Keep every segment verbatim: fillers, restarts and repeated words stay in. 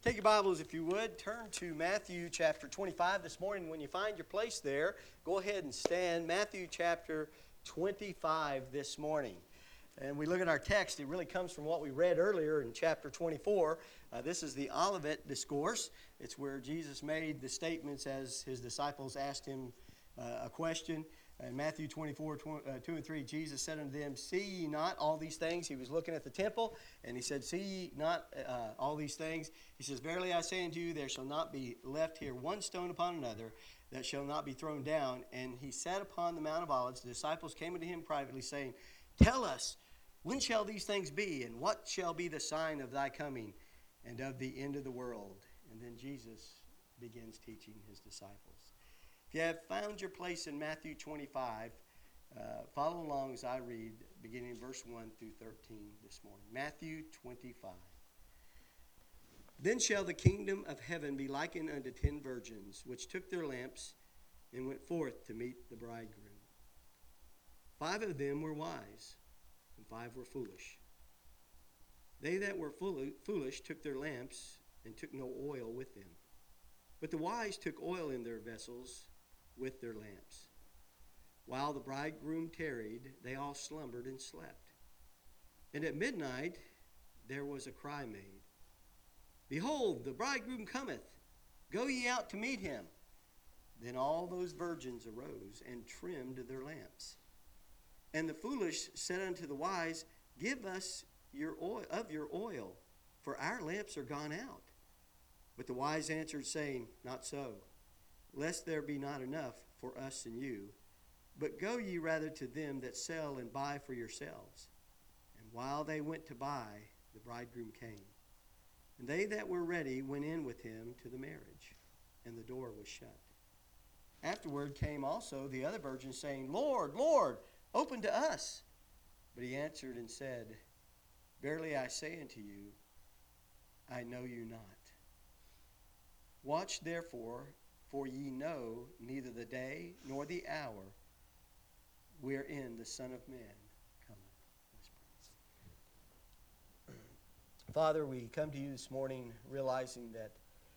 Take your Bibles, if you would. Turn to Matthew chapter twenty-five this morning. When you find your place there, go ahead and stand. Matthew chapter twenty-five this morning. And we look at our text. It really comes from what we read earlier in chapter twenty-four. Uh, this is the Olivet Discourse. It's where Jesus made the statements as his disciples asked him uh, a question. In Matthew twenty-four, two and three, Jesus said unto them, See ye not all these things? He was looking at the temple, and he said, See ye not uh, all these things? He says, Verily I say unto you, there shall not be left here one stone upon another that shall not be thrown down. And he sat upon the Mount of Olives. The disciples came unto him privately, saying, Tell us, when shall these things be? And what shall be the sign of thy coming and of the end of the world? And then Jesus begins teaching his disciples. If you have found your place in Matthew twenty-five, uh, follow along as I read, beginning in verse one through thirteen this morning. Matthew twenty-five. Then shall the kingdom of heaven be likened unto ten virgins, which took their lamps and went forth to meet the bridegroom. Five of them were wise, and five were foolish. They that were foolish took their lamps and took no oil with them. But the wise took oil in their vessels with their lamps. While the bridegroom tarried, they all slumbered and slept. And at midnight there was a cry made, Behold, the bridegroom cometh, go ye out to meet him. Then all those virgins arose and trimmed their lamps. And the foolish said unto the wise, Give us your oil, of your oil, for our lamps are gone out. But the wise answered, saying, Not so, lest there be not enough for us and you. But go ye rather to them that sell and buy for yourselves. And while they went to buy, the bridegroom came. And they that were ready went in with him to the marriage, and the door was shut. Afterward came also the other virgins, saying, Lord, Lord, open to us. But he answered and said, Verily I say unto you, I know you not. Watch therefore, for ye know neither the day nor the hour wherein the Son of Man cometh. Let's pray. Father, we come to you this morning realizing that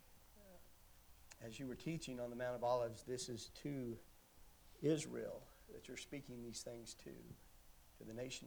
uh, as you were teaching on the Mount of Olives, this is to Israel that you're speaking these things to, to the nation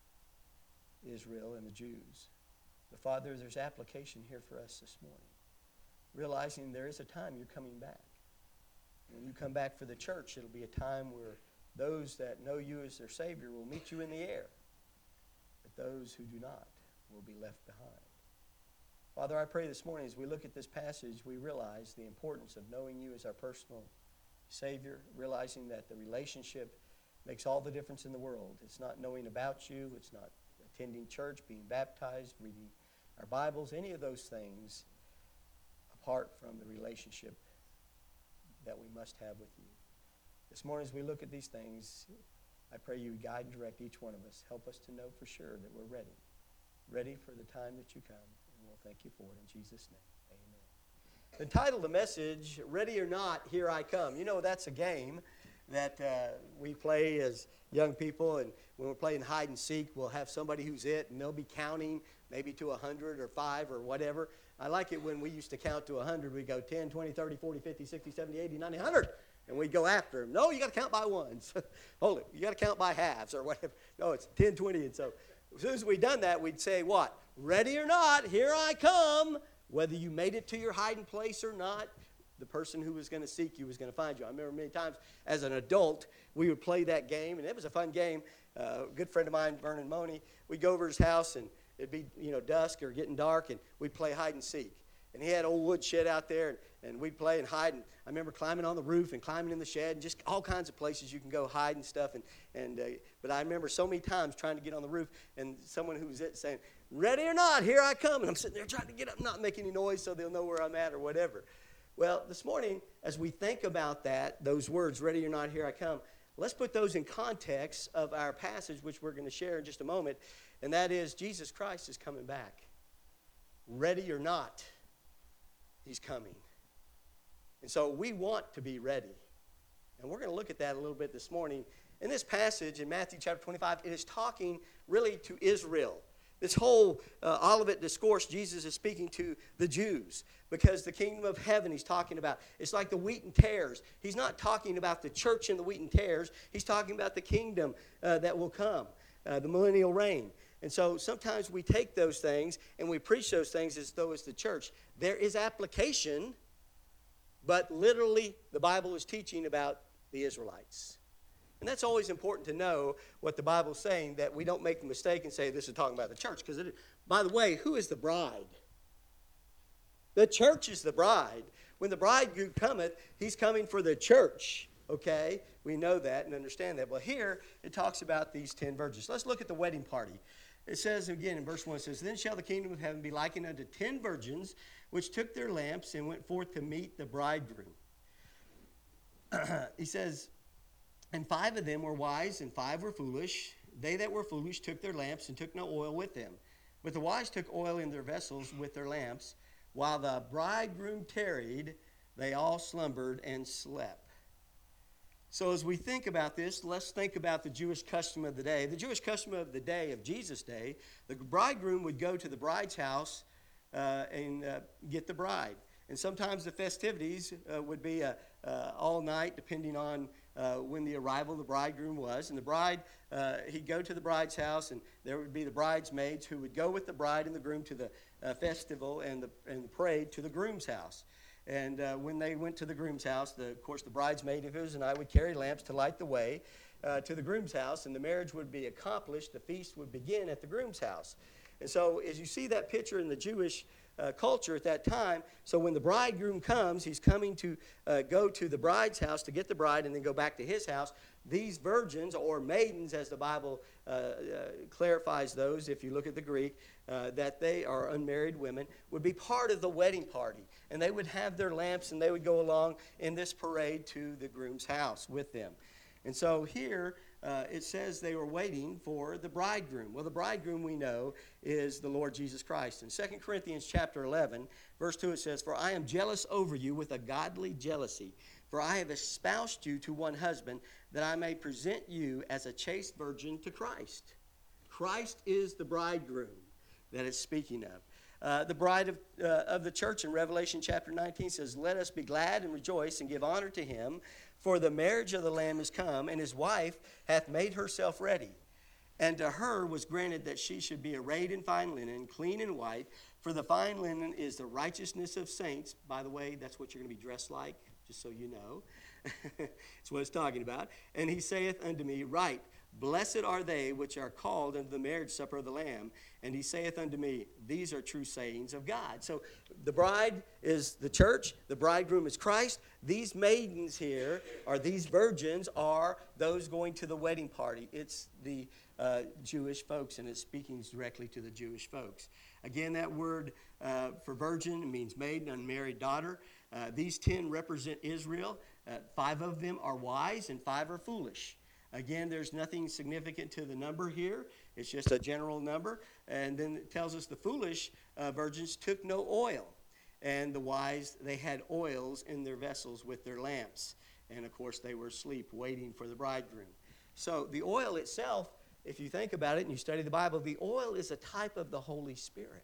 of Israel and the Jews. But Father, there's application here for us this morning. Realizing there is a time you're coming back. When you come back for the church, it'll be a time where those that know you as their Savior will meet you in the air. But those who do not will be left behind. Father, I pray this morning as we look at this passage, we realize the importance of knowing you as our personal Savior, realizing that the relationship makes all the difference in the world. It's not knowing about you. It's not attending church, being baptized, reading our Bibles, any of those things apart from the relationship that we must have with you. This morning as we look at these things, I pray you guide and direct each one of us. Help us to know for sure that we're ready. Ready for the time that you come. And we'll thank you for it in Jesus' name. Amen. The title of the message, Ready or Not, Here I Come. You know, that's a game that uh, we play as young people, and when we're playing hide and seek, we'll have somebody who's it, and they'll be counting maybe to one hundred or five or whatever. I like it when we used to count to one hundred. We go ten, twenty, thirty, forty, fifty, sixty, seventy, eighty, ninety, one hundred. And we'd go after them. No, you got to count by ones. Hold it. You got to count by halves or whatever. No, it's ten, twenty. And so as soon as we'd done that, we'd say what? Ready or not, here I come. Whether you made it to your hiding place or not, the person who was going to seek you was going to find you. I remember many times as an adult, we would play that game, and it was a fun game. Uh, a good friend of mine, Vernon Money, we'd go over to his house, and it'd be, you know, dusk or getting dark, and we'd play hide and seek. And he had an old wood shed out there, and, and we'd play and hide. And I remember climbing on the roof and climbing in the shed and just all kinds of places you can go hide and stuff. And, and uh, But I remember so many times trying to get on the roof and someone who was it saying, Ready or not, here I come. And I'm sitting there trying to get up, not making any noise so they'll know where I'm at or whatever. Well, this morning, as we think about that, those words, ready or not, here I come, let's put those in context of our passage, which we're going to share in just a moment, and that is Jesus Christ is coming back. Ready or not, he's coming. And so we want to be ready. And we're going to look at that a little bit this morning. In this passage in Matthew chapter twenty-five, it is talking really to Israel. This whole uh, Olivet Discourse, Jesus is speaking to the Jews because the kingdom of heaven he's talking about. It's like the wheat and tares. He's not talking about the church and the wheat and tares. He's talking about the kingdom uh, that will come, uh, the millennial reign. And so sometimes we take those things and we preach those things as though it's the church. There is application, but literally the Bible is teaching about the Israelites. And that's always important to know what the Bible's saying, that we don't make the mistake and say this is talking about the church. Because, by the way, who is the bride? The church is the bride. When the bridegroom cometh, he's coming for the church. Okay? We know that and understand that. Well, here it talks about these ten virgins. Let's look at the wedding party. It says again in verse one, it says, Then shall the kingdom of heaven be likened unto ten virgins, which took their lamps and went forth to meet the bridegroom. He says, And five of them were wise, and five were foolish. They that were foolish took their lamps and took no oil with them. But the wise took oil in their vessels with their lamps. While the bridegroom tarried, they all slumbered and slept. So as we think about this, let's think about the Jewish custom of the day. The Jewish custom of the day, of Jesus' day, the bridegroom would go to the bride's house uh, and uh, get the bride. And sometimes the festivities uh, would be uh, uh, all night, depending on uh, when the arrival of the bridegroom was. And the bride, uh, he'd go to the bride's house, and there would be the bridesmaids who would go with the bride and the groom to the uh, festival and the, and the parade to the groom's house. And uh, when they went to the groom's house, the, of course, the bridesmaid, if it was, and I would carry lamps to light the way uh, to the groom's house, and the marriage would be accomplished. The feast would begin at the groom's house. And so as you see that picture in the Jewish uh, culture at that time, so when the bridegroom comes, he's coming to uh, go to the bride's house to get the bride and then go back to his house. These virgins, or maidens, as the Bible uh, uh, clarifies those, if you look at the Greek, uh, that they are unmarried women, would be part of the wedding party. And they would have their lamps, and they would go along in this parade to the groom's house with them. And so here uh, it says they were waiting for the bridegroom. Well, the bridegroom, we know, is the Lord Jesus Christ. In Second Corinthians chapter eleven, verse two, it says, For I am jealous over you with a godly jealousy, for I have espoused you to one husband, that I may present you as a chaste virgin to Christ. Christ is the bridegroom that it's speaking of. Uh, the bride of, uh, of the church in Revelation chapter nineteen says, Let us be glad and rejoice and give honor to him, for the marriage of the Lamb is come, and his wife hath made herself ready. And to her was granted that she should be arrayed in fine linen, clean and white, for the fine linen is the righteousness of saints. By the way, that's what you're going to be dressed like, just so you know. That's what it's talking about. And he saith unto me, Right, blessed are they which are called unto the marriage supper of the Lamb. And he saith unto me, These are true sayings of God. So the bride is the church. The bridegroom is Christ. These maidens here, or these virgins, are those going to the wedding party. It's the uh, Jewish folks, and it's speaking directly to the Jewish folks. Again, that word uh, for virgin means maiden, unmarried daughter. Uh, these ten represent Israel. Uh, five of them are wise, and five are foolish. Again, there's nothing significant to the number here. It's just a general number. And then it tells us the foolish uh, virgins took no oil. And the wise, they had oils in their vessels with their lamps. And, of course, they were asleep waiting for the bridegroom. So the oil itself, if you think about it and you study the Bible, the oil is a type of the Holy Spirit.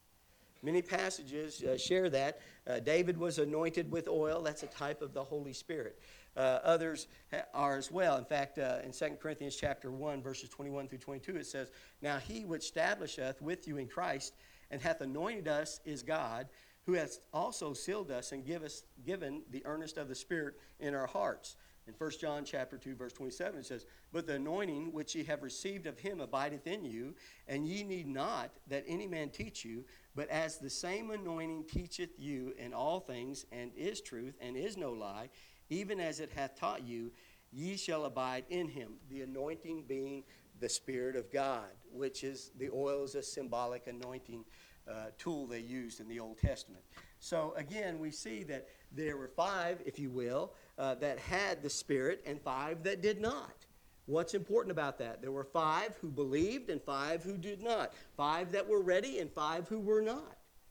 Many passages uh, share that. Uh, David was anointed with oil. That's a type of the Holy Spirit. Uh, others ha- are as well. In fact, uh, in Second Corinthians chapter one, verses twenty-one through twenty-two, it says, Now he which establisheth with you in Christ, and hath anointed us, is God, who hath also sealed us and give us, given the earnest of the Spirit in our hearts. In First John chapter two, verse twenty-seven, it says, But the anointing which ye have received of him abideth in you, and ye need not that any man teach you, but as the same anointing teacheth you in all things, and is truth, and is no lie, even as it hath taught you, ye shall abide in him. The anointing being the Spirit of God, which is, the oil is a symbolic anointing uh, tool they used in the Old Testament. So again, we see that there were five, if you will, uh, that had the Spirit, and five that did not. What's important about that? There were five who believed and five who did not. Five that were ready and five who were not.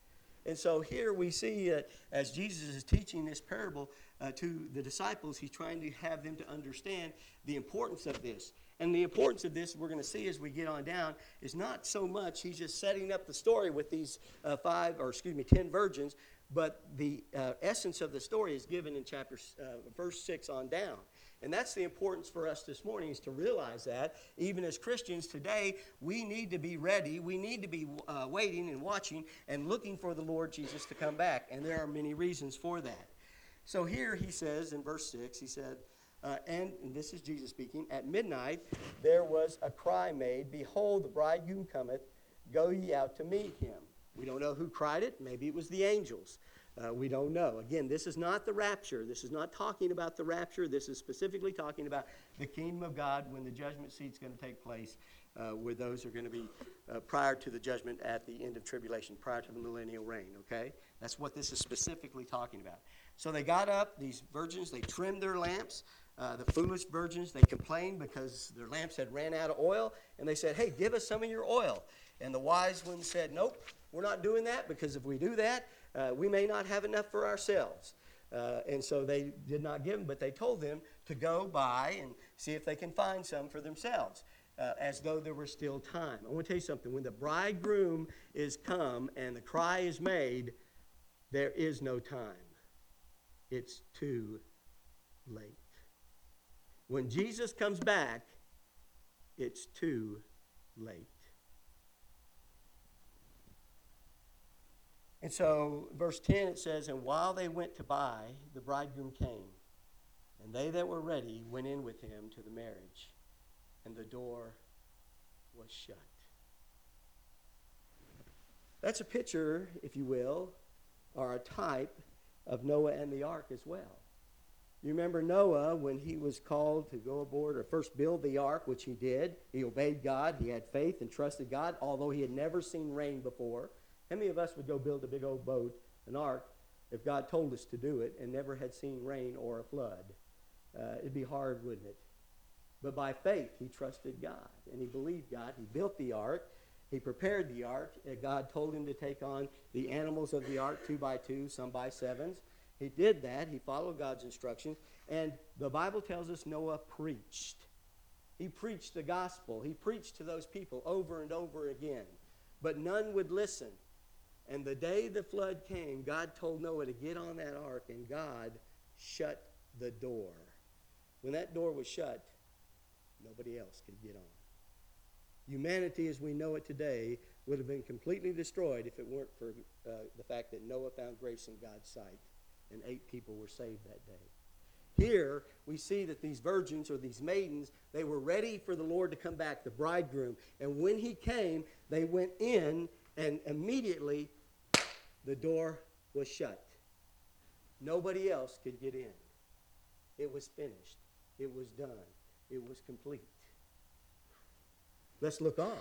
And so here we see, uh, as Jesus is teaching this parable uh, to the disciples, he's trying to have them to understand the importance of this. And the importance of this, we're going to see as we get on down, is not so much he's just setting up the story with these uh, five, or excuse me, ten virgins, but the uh, essence of the story is given in chapter uh, verse six on down. And that's the importance for us this morning, is to realize that even as Christians today, we need to be ready. We need to be uh, waiting and watching and looking for the Lord Jesus to come back. And there are many reasons for that. So here he says in verse six, he said, uh, and, and this is Jesus speaking, at midnight there was a cry made, behold, the bridegroom cometh, go ye out to meet him. We don't know who cried it. Maybe it was the angels. Uh, we don't know. Again, this is not the rapture. This is not talking about the rapture. This is specifically talking about the kingdom of God when the judgment seat is going to take place, uh, where those are going to be uh, prior to the judgment at the end of tribulation, prior to the millennial reign, okay? That's what this is specifically talking about. So they got up, these virgins, they trimmed their lamps. Uh, the foolish virgins, they complained because their lamps had ran out of oil, and they said, hey, give us some of your oil. And the wise ones said, nope, we're not doing that, because if we do that, Uh, we may not have enough for ourselves. Uh, and so they did not give them, but they told them to go buy and see if they can find some for themselves, uh, as though there were still time. I want to tell you something. When the bridegroom is come and the cry is made, there is no time. It's too late. When Jesus comes back, it's too late. And so, verse ten, it says, and while they went to buy, the bridegroom came. And they that were ready went in with him to the marriage. And the door was shut. That's a picture, if you will, or a type of Noah and the ark as well. You remember Noah, when he was called to go aboard or first build the ark, which he did. He obeyed God. He had faith and trusted God, although he had never seen rain before. How many of us would go build a big old boat, an ark, if God told us to do it and never had seen rain or a flood? Uh, it'd be hard, wouldn't it? But by faith, he trusted God, and he believed God. He built the ark. He prepared the ark. God told him to take on the animals of the ark, two by two, some by sevens. He did that. He followed God's instructions. And the Bible tells us Noah preached. He preached the gospel. He preached to those people over and over again. But none would listen. And the day the flood came, God told Noah to get on that ark, and God shut the door. When that door was shut, nobody else could get on. Humanity as we know it today would have been completely destroyed if it weren't for uh, the fact that Noah found grace in God's sight, and eight people were saved that day. Here, we see that these virgins, or these maidens, they were ready for the Lord to come back, the bridegroom. And when he came, they went in, and immediately the door was shut. Nobody else could get in. It was finished. It was done. It was complete. Let's look on.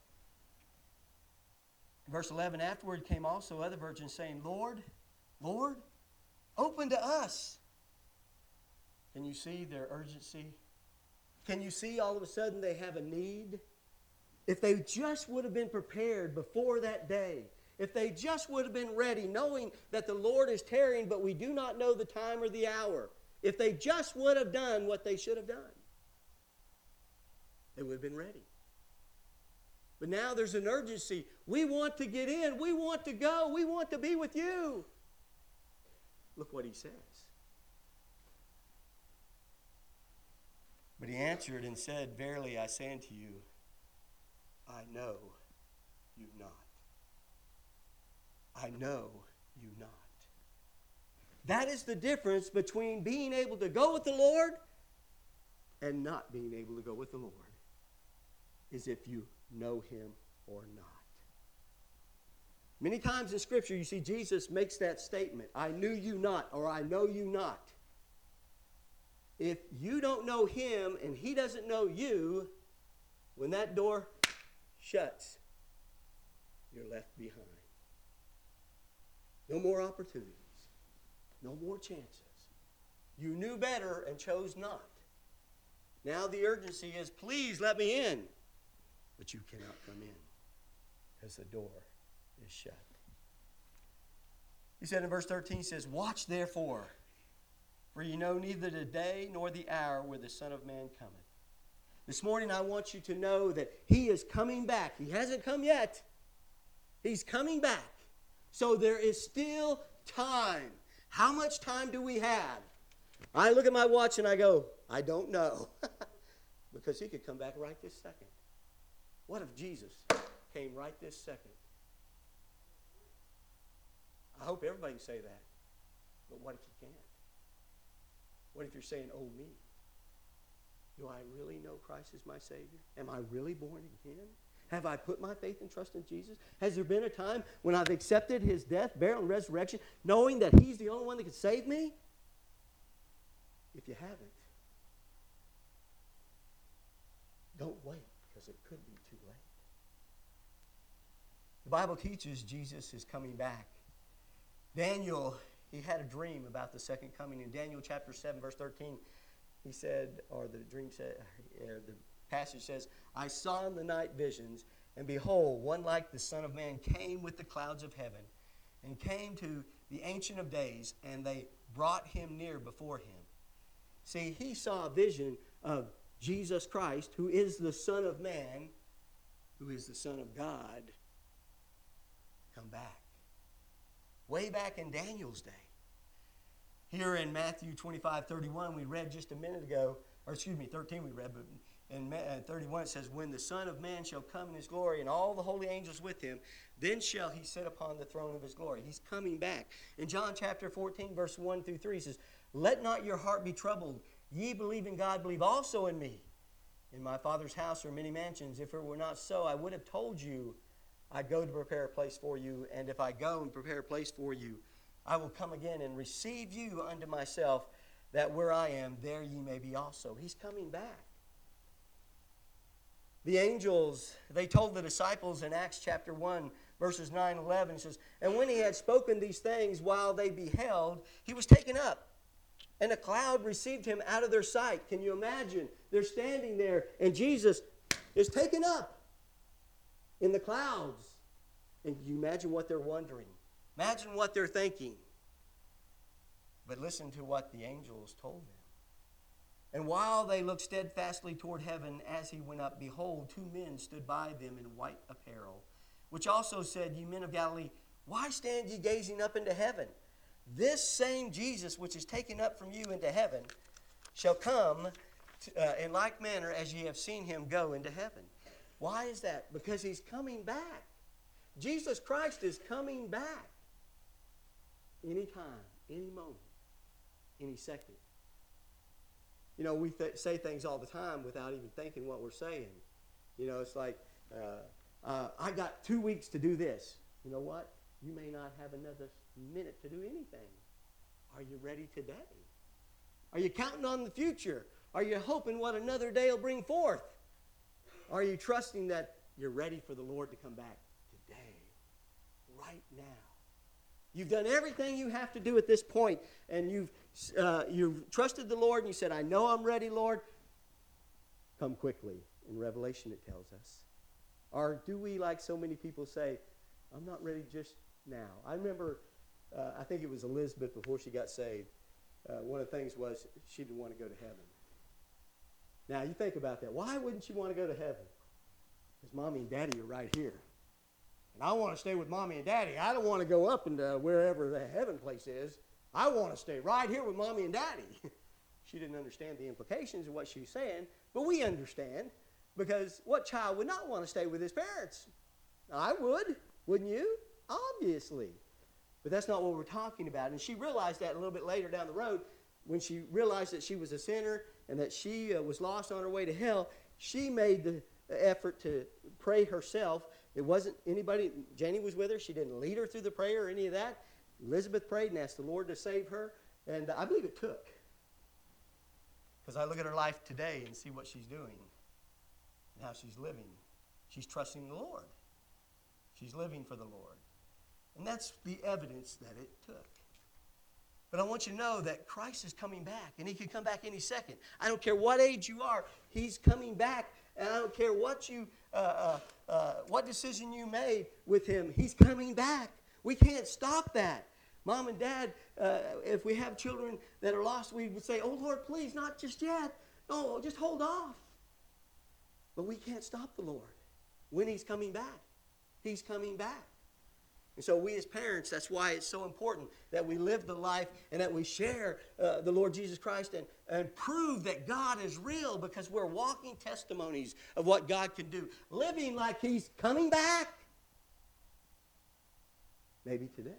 Verse eleven, afterward came also other virgins, saying, Lord, Lord, open to us. Can you see their urgency? Can you see all of a sudden they have a need? If they just would have been prepared before that day, if they just would have been ready, knowing that the Lord is tarrying, but we do not know the time or the hour, if they just would have done what they should have done, they would have been ready. But now there's an urgency. We want to get in. We want to go. We want to be with you. Look what he says. But he answered and said, verily I say unto you, I know you not. I know you not. That is the difference between being able to go with the Lord and not being able to go with the Lord, is if you know him or not. Many times in Scripture you see Jesus makes that statement, I knew you not, or I know you not. If you don't know him and he doesn't know you, when that door shuts, you're left behind. No more opportunities. No more chances. You knew better and chose not. Now the urgency is, please let me in. But you cannot come in because the door is shut. He said in verse thirteen, he says, watch therefore, for you know neither the day nor the hour where the Son of Man cometh. This morning I want you to know that He is coming back. He hasn't come yet. He's coming back. So there is still time. How much time do we have? I look at my watch and I go, I don't know. Because He could come back right this second. What if Jesus came right this second? I hope everybody can say that. But what if you can't? What if you're saying, oh me? Do I really know Christ as my Savior? Am I really born again? Have I put my faith and trust in Jesus? Has there been a time when I've accepted His death, burial, and resurrection, knowing that He's the only one that can save me? If you haven't, don't wait, because it could be too late. The Bible teaches Jesus is coming back. Daniel, he had a dream about the second coming. In Daniel chapter seven, verse thirteen, he said, or the dream said, or the passage says, I saw in the night visions, and behold, one like the Son of Man came with the clouds of heaven, and came to the Ancient of Days, and they brought Him near before Him. See, he saw a vision of Jesus Christ, who is the Son of Man, who is the Son of God, come back. Way back in Daniel's day. Here in Matthew twenty-five thirty-one, we read just a minute ago, or excuse me, thirteen we read, but in thirty-one it says, when the Son of Man shall come in His glory, and all the holy angels with Him, then shall He sit upon the throne of His glory. He's coming back. In John chapter fourteen, verse one through three, it says, let not your heart be troubled. Ye believe in God, believe also in me. In my Father's house are many mansions. If it were not so, I would have told you, I go to prepare a place for you, and if I go and prepare a place for you, I will come again and receive you unto myself, that where I am, there ye may be also. He's coming back. The angels, they told the disciples in Acts chapter one, verses nine and eleven, it says, and when He had spoken these things while they beheld, He was taken up, and a cloud received Him out of their sight. Can you imagine? They're standing there, and Jesus is taken up in the clouds. And can you imagine what they're wondering? Imagine what they're thinking. But listen to what the angels told them. And while they looked steadfastly toward heaven as He went up, behold, two men stood by them in white apparel, which also said, ye men of Galilee, why stand ye gazing up into heaven? This same Jesus which is taken up from you into heaven shall come to, uh, in like manner as ye have seen Him go into heaven. Why is that? Because He's coming back. Jesus Christ is coming back. Anytime, any moment, any second. You know, we th- say things all the time without even thinking what we're saying. You know, it's like, uh, uh, I got two weeks to do this. You know what? You may not have another minute to do anything. Are you ready today? Are you counting on the future? Are you hoping what another day will bring forth? Are you trusting that you're ready for the Lord to come back today, right now? You've done everything you have to do at this point, and you've uh, you've trusted the Lord, and you said, I know I'm ready, Lord. Come quickly. In Revelation it tells us. Or do we, like so many people, say, I'm not ready just now? I remember, uh, I think it was Elizabeth before she got saved. Uh, one of the things was she didn't want to go to heaven. Now, you think about that. Why wouldn't she want to go to heaven? Because Mommy and Daddy are right here. And I want to stay with Mommy and Daddy. I don't want to go up into wherever the heaven place is. I want to stay right here with Mommy and Daddy. She didn't understand the implications of what she was saying, but we understand, because what child would not want to stay with his parents? I would, wouldn't you? Obviously. But that's not what we're talking about. And she realized that a little bit later down the road, when she realized that she was a sinner and that she uh, was lost on her way to hell. She made the effort to pray herself. It wasn't anybody, Janie was with her. She didn't lead her through the prayer or any of that. Elizabeth prayed and asked the Lord to save her, and I believe it took. Because I look at her life today and see what she's doing and how she's living. She's trusting the Lord. She's living for the Lord. And that's the evidence that it took. But I want you to know that Christ is coming back, and He can come back any second. I don't care what age you are, He's coming back, and I don't care what you, uh, uh, uh, what decision you made with Him. He's coming back. We can't stop that. Mom and Dad, uh, if we have children that are lost, we would say, oh, Lord, please, not just yet. No, just hold off. But we can't stop the Lord when He's coming back. He's coming back. And so we as parents, that's why it's so important that we live the life and that we share uh, the Lord Jesus Christ and, and prove that God is real, because we're walking testimonies of what God can do. Living like He's coming back. Maybe today.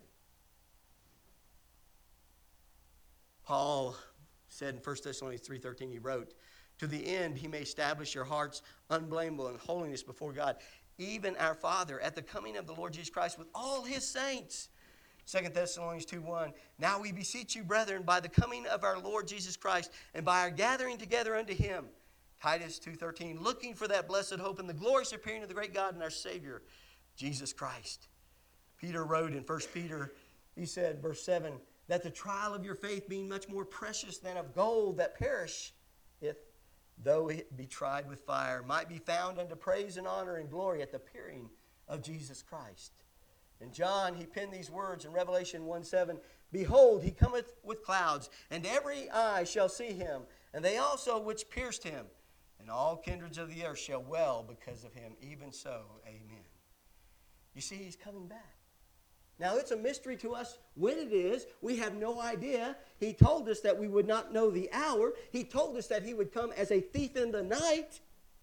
Paul said in First Thessalonians three thirteen, he wrote, to the end He may establish your hearts unblameable in holiness before God, even our Father, at the coming of the Lord Jesus Christ with all His saints. Second Thessalonians two one, now we beseech you, brethren, by the coming of our Lord Jesus Christ, and by our gathering together unto Him. Titus two thirteen, looking for that blessed hope and the glorious appearing of the great God and our Savior, Jesus Christ. Peter wrote in First Peter, he said, verse seven, that the trial of your faith, being much more precious than of gold that perisheth, though it be tried with fire, might be found unto praise and honor and glory at the appearing of Jesus Christ. And John, he penned these words in Revelation one seven, behold, He cometh with clouds, and every eye shall see Him, and they also which pierced Him, and all kindreds of the earth shall wail because of Him. Even so, amen. You see, He's coming back. Now, it's a mystery to us when it is. We have no idea. He told us that we would not know the hour. He told us that He would come as a thief in the night.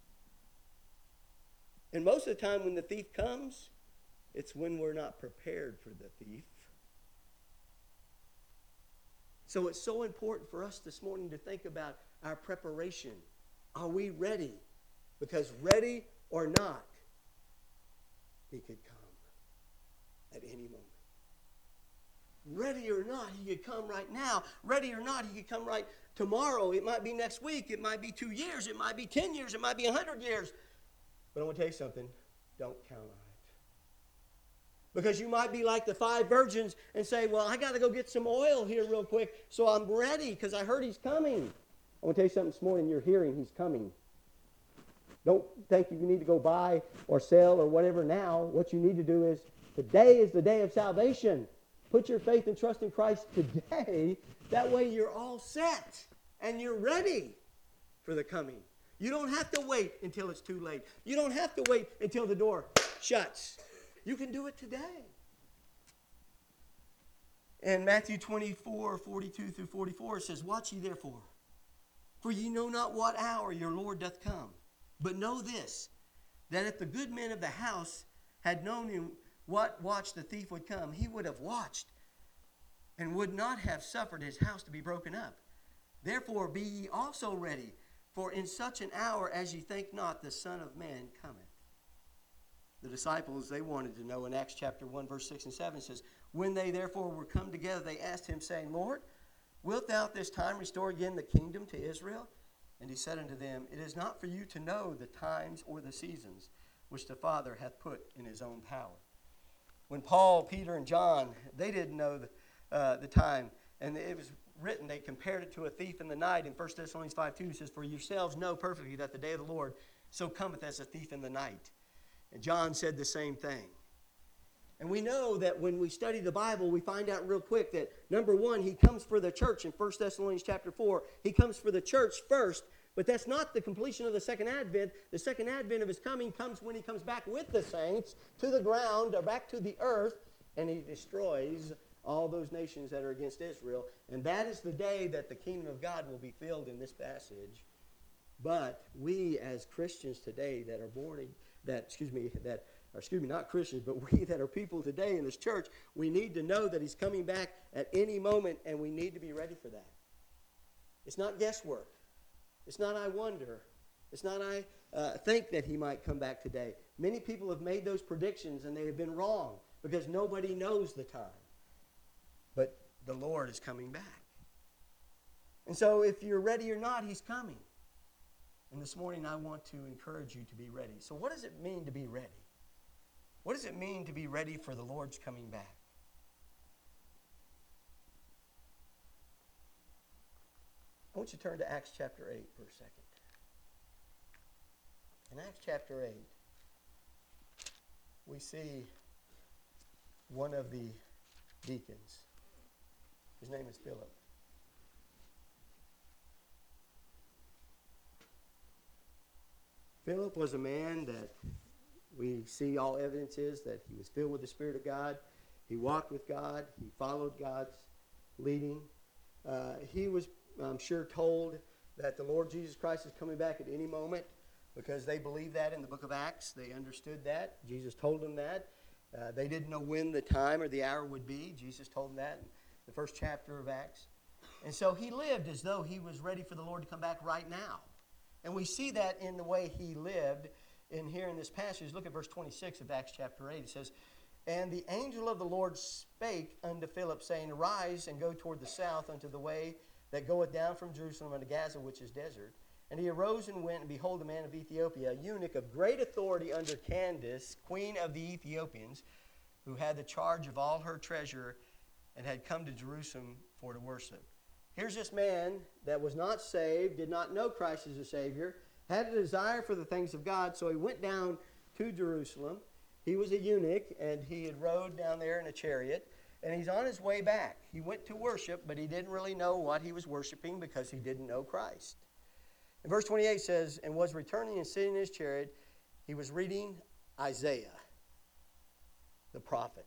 And most of the time when the thief comes, it's when we're not prepared for the thief. So it's so important for us this morning to think about our preparation. Are we ready? Because ready or not, He could come at any moment. Ready or not, He could come right now. Ready or not, He could come right tomorrow. It might be next week. It might be two years. It might be ten years. It might be a hundred years. But I want to tell you something. Don't count on it. Because you might be like the five virgins and say, well, I got to go get some oil here real quick so I'm ready because I heard He's coming. I want to tell you something this morning. You're hearing He's coming. Don't think you need to go buy or sell or whatever now. What you need to do is, today is the day of salvation. Put your faith and trust in Christ today. That way you're all set and you're ready for the coming. You don't have to wait until it's too late. You don't have to wait until the door shuts. You can do it today. In Matthew twenty-four, forty-two through forty-four, it says, watch ye therefore, for ye know not what hour your Lord doth come. But know this, that if the good men of the house had known in what watch the thief would come, he would have watched and would not have suffered his house to be broken up. Therefore be ye also ready, for in such an hour as ye think not, the Son of Man cometh. The disciples, they wanted to know in Acts chapter one, verse six and seven, it says, when they therefore were come together, they asked Him, saying, Lord, wilt thou at this time restore again the kingdom to Israel? And He said unto them, it is not for you to know the times or the seasons which the Father hath put in His own power. When Paul, Peter, and John, they didn't know the, uh, the time, and it was written, they compared it to a thief in the night. In First Thessalonians five two, it says, for yourselves know perfectly that the day of the Lord so cometh as a thief in the night. And John said the same thing. And we know that when we study the Bible, we find out real quick that, number one, He comes for the church in First Thessalonians chapter four. He comes for the church first, but that's not the completion of the second advent. The second advent of His coming comes when He comes back with the saints to the ground, or back to the earth, and He destroys all those nations that are against Israel. And that is the day that the kingdom of God will be filled in this passage. But we as Christians today that are born, that, excuse me, that or excuse me, not Christians, but we that are people today in this church, we need to know that He's coming back at any moment, and we need to be ready for that. It's not guesswork. It's not I wonder. It's not I uh, think that He might come back today. Many people have made those predictions, and they have been wrong because nobody knows the time. But the Lord is coming back. And so if you're ready or not, He's coming. And this morning I want to encourage you to be ready. So what does it mean to be ready? What does it mean to be ready for the Lord's coming back? I want you to turn to Acts chapter eight for a second. In Acts chapter eight, we see one of the deacons. His name is Philip. Philip was a man that we see all evidence is that he was filled with the Spirit of God. He walked with God. He followed God's leading. Uh, he was, I'm sure, told that the Lord Jesus Christ is coming back at any moment because they believed that in the book of Acts. They understood that. Jesus told them that. Uh, they didn't know when the time or the hour would be. Jesus told them that in the first chapter of Acts. And so he lived as though he was ready for the Lord to come back right now. And we see that in the way he lived in here in this passage. Look at verse twenty-six of Acts chapter eight. It says, "And the angel of the Lord spake unto Philip, saying, Arise and go toward the south unto the way that goeth down from Jerusalem unto Gaza, which is desert. And he arose and went, and behold, a man of Ethiopia, a eunuch of great authority under Candace, queen of the Ethiopians, who had the charge of all her treasure, and had come to Jerusalem for to worship." Here's this man that was not saved, did not know Christ as a Savior, had a desire for the things of God, so he went down to Jerusalem. He was a eunuch, and he had rode down there in a chariot, and he's on his way back. He went to worship, but he didn't really know what he was worshiping because he didn't know Christ. And verse twenty-eight says, "And was returning and sitting in his chariot, he was reading Isaiah, the prophet.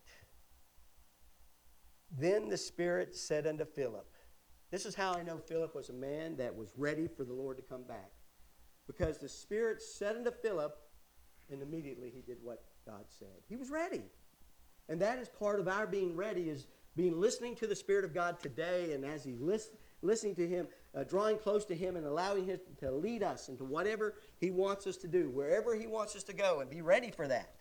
Then the Spirit said unto Philip," this is how I know Philip was a man that was ready for the Lord to come back. Because the Spirit said unto Philip, and immediately he did what God said. He was ready. And that is part of our being ready, is being listening to the Spirit of God today, and as he list, listening to him, uh, drawing close to him and allowing him to lead us into whatever he wants us to do, wherever he wants us to go, and be ready for that.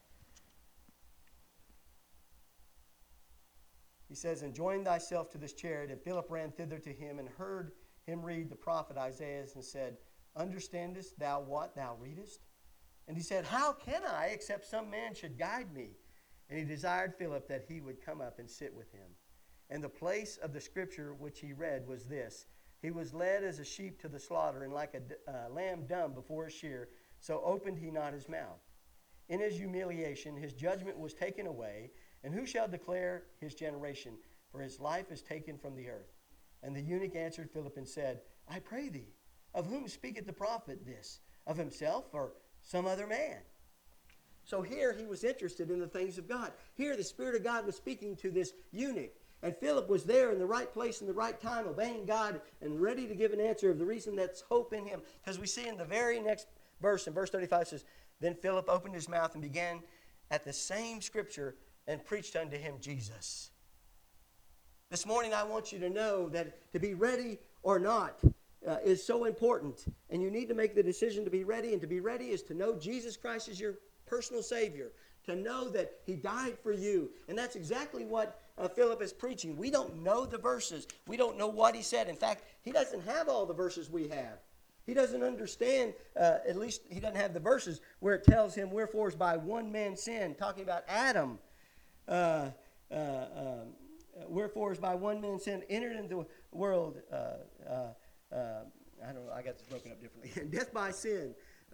He says, "And join thyself to this chariot." And Philip ran thither to him and heard him read the prophet Isaiah, and said, "Understandest thou what thou readest?" And he said, "How can I, except some man should guide me?" And he desired Philip that he would come up and sit with him. And the place of the scripture which he read was this: "He was led as a sheep to the slaughter, and like a uh, lamb dumb before a shear, so opened he not his mouth. In his humiliation his judgment was taken away. And who shall declare his generation? For his life is taken from the earth." And the eunuch answered Philip and said, "I pray thee, of whom speaketh the prophet this? Of himself or some other man?" So here he was interested in the things of God. Here the Spirit of God was speaking to this eunuch. And Philip was there in the right place in the right time, obeying God and ready to give an answer of the reason that's hope in him. Because we see in the very next verse, in verse thirty-five, it says, "Then Philip opened his mouth and began at the same scripture and preached unto him Jesus." This morning I want you to know that to be ready or not uh, is so important. And you need to make the decision to be ready. And to be ready is to know Jesus Christ as your personal Savior. To know that he died for you. And that's exactly what uh, Philip is preaching. We don't know the verses. We don't know what he said. In fact, he doesn't have all the verses we have. He doesn't understand, uh, at least he doesn't have the verses where it tells him, "Wherefore is by one man's sin," talking about Adam. Uh, uh, um, wherefore is by one man's sin entered into the world. Uh, uh, uh, I don't know. I got this broken up differently. Death by sin. Uh,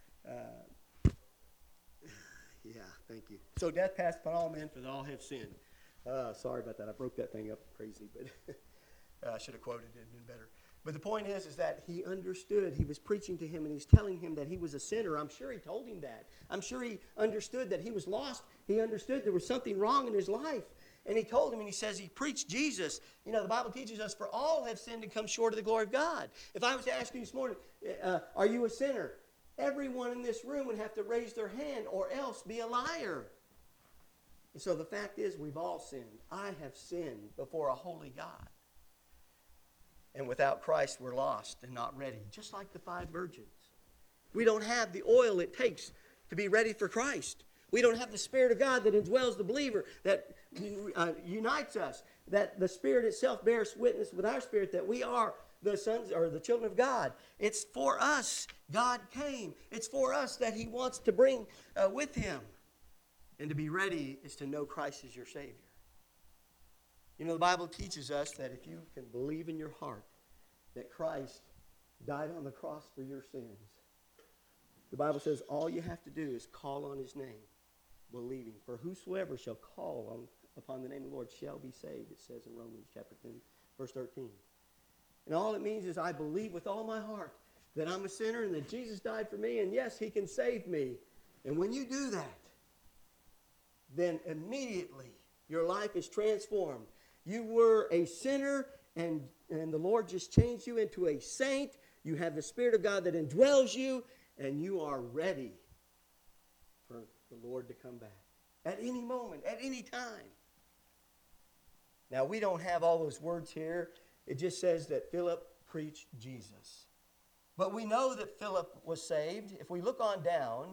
uh, yeah, thank you. So death passed upon all men, for they all have sinned. Uh, sorry about that. I broke that thing up crazy, but I should have quoted it and been better. But the point is, is that he understood. He was preaching to him, and he's telling him that he was a sinner. I'm sure he told him that. I'm sure he understood that he was lost. He understood there was something wrong in his life. And he told him, and he says he preached Jesus. You know, the Bible teaches us, for all have sinned and come short of the glory of God. If I was to ask you this morning, uh, are you a sinner? Everyone in this room would have to raise their hand or else be a liar. And so the fact is, we've all sinned. I have sinned before a holy God. And without Christ, we're lost and not ready, just like the five virgins. We don't have the oil it takes to be ready for Christ. We don't have the Spirit of God that indwells the believer, that uh, unites us, that the Spirit itself bears witness with our spirit that we are the sons or the children of God. It's for us God came. It's for us that he wants to bring uh, with him. And to be ready is to know Christ as your Savior. You know, the Bible teaches us that if you can believe in your heart that Christ died on the cross for your sins, the Bible says all you have to do is call on his name, believing. For whosoever shall call on, upon the name of the Lord shall be saved, it says in Romans chapter ten, Verse thirteen. And all it means is I believe with all my heart that I'm a sinner and that Jesus died for me, and yes, he can save me. And when you do that, then immediately your life is transformed. You were a sinner, and, and the Lord just changed you into a saint. You have the Spirit of God that indwells you, and you are ready for the Lord to come back at any moment, at any time. Now, we don't have all those words here. It just says that Philip preached Jesus. But we know that Philip was saved. If we look on down,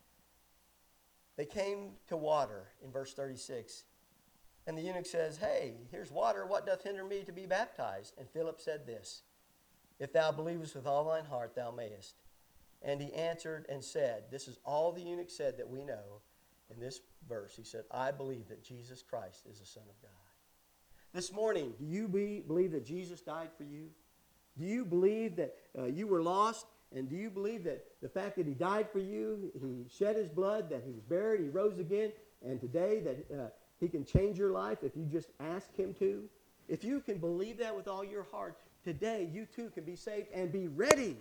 they came to water in verse thirty-six. And the eunuch says, hey, here's water. What doth hinder me to be baptized? And Philip said this, if thou believest with all thine heart, thou mayest. And he answered and said, this is all the eunuch said that we know in this verse. He said, I believe that Jesus Christ is the Son of God. This morning, do you be, believe that Jesus died for you? Do you believe that uh, you were lost? And do you believe that the fact that he died for you, he shed his blood, that he was buried, he rose again, and today that uh, he can change your life if you just ask him to? If you can believe that with all your heart, today you too can be saved and be ready.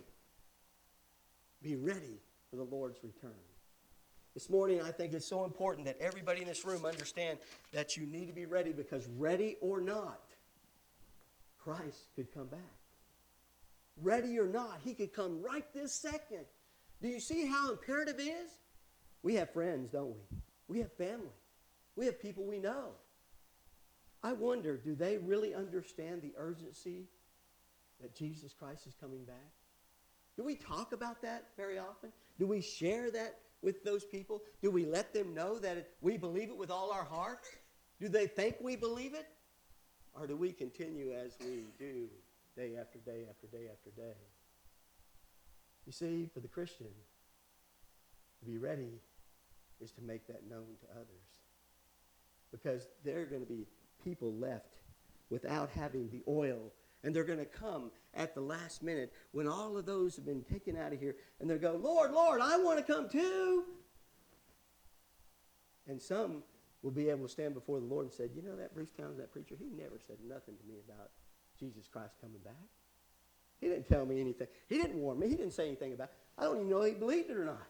Be ready for the Lord's return. This morning, I think it's so important that everybody in this room understand that you need to be ready, because ready or not, Christ could come back. Ready or not, he could come right this second. Do you see how imperative it is? We have friends, don't we? We have family. We have people we know. I wonder, do they really understand the urgency that Jesus Christ is coming back? Do we talk about that very often? Do we share that with those people? Do we let them know that it, we believe it with all our heart? Do they think we believe it? Or do we continue as we do day after day after day after day? You see, for the Christian, to be ready is to make that known to others. Because there are going to be people left without having the oil. And they're going to come at the last minute when all of those have been taken out of here. And they'll go, Lord, Lord, I want to come too. And some will be able to stand before the Lord and say, you know that Bruce Townsend, that preacher, he never said nothing to me about Jesus Christ coming back. He didn't tell me anything. He didn't warn me. He didn't say anything about it. I don't even know if he believed it or not.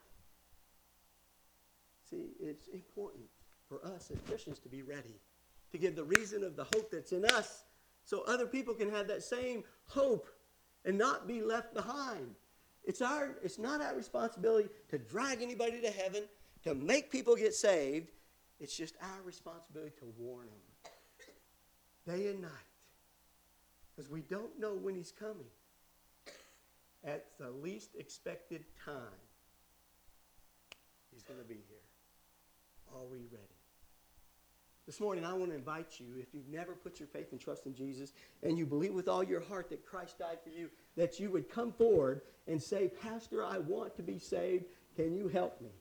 See, it's important for us as Christians to be ready, to give the reason of the hope that's in us so other people can have that same hope and not be left behind. It's our, it's not our responsibility to drag anybody to heaven, to make people get saved. It's just our responsibility to warn them day and night, because we don't know when he's coming. At the least expected time, he's going to be here. Are we ready? This morning, I want to invite you, if you've never put your faith and trust in Jesus, and you believe with all your heart that Christ died for you, that you would come forward and say, Pastor, I want to be saved. Can you help me?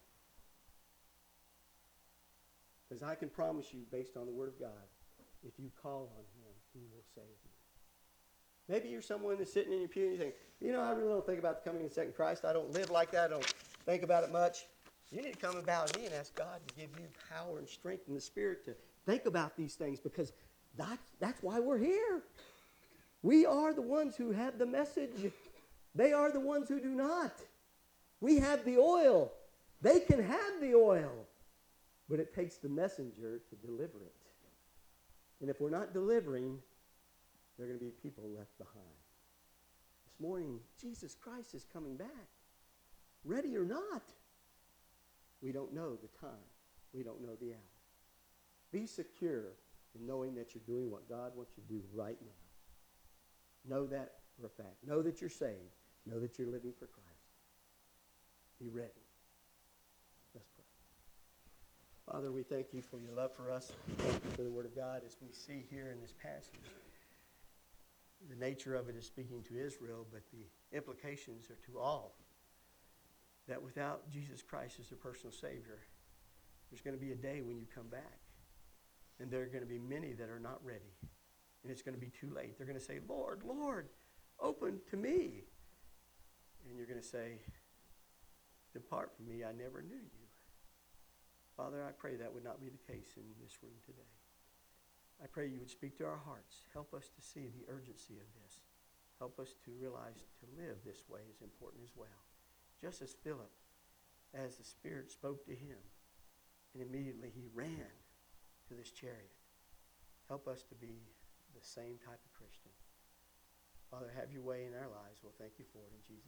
Because I can promise you, based on the Word of God, if you call on him, he will save you. Maybe you're someone that's sitting in your pew and you think, you know, I really don't think about the coming of the second Christ. I don't live like that. I don't think about it much. You need to come and bow to me and ask God to give you power and strength in the Spirit to think about these things, because that's, that's why we're here. We are the ones who have the message. They are the ones who do not. We have the oil. They can have the oil. But it takes the messenger to deliver it. And if we're not delivering, there are going to be people left behind. This morning, Jesus Christ is coming back. Ready or not. We don't know the time. We don't know the hour. Be secure in knowing that you're doing what God wants you to do right now. Know that for a fact. Know that you're saved. Know that you're living for Christ. Be ready. Let's pray. Father, we thank you for your love for us. Thank you for the Word of God as we see here in this passage. The nature of it is speaking to Israel, but the implications are to all. That without Jesus Christ as their personal Savior, there's going to be a day when you come back. And there are going to be many that are not ready. And it's going to be too late. They're going to say, Lord, Lord, open to me. And you're going to say, depart from me, I never knew you. Father, I pray that would not be the case in this room today. I pray you would speak to our hearts. Help us to see the urgency of this. Help us to realize to live this way is important as well. Just as Philip, as the Spirit spoke to him, and immediately he ran to this chariot. Help us to be the same type of Christian. Father, have your way in our lives. We'll thank you for it in Jesus' name.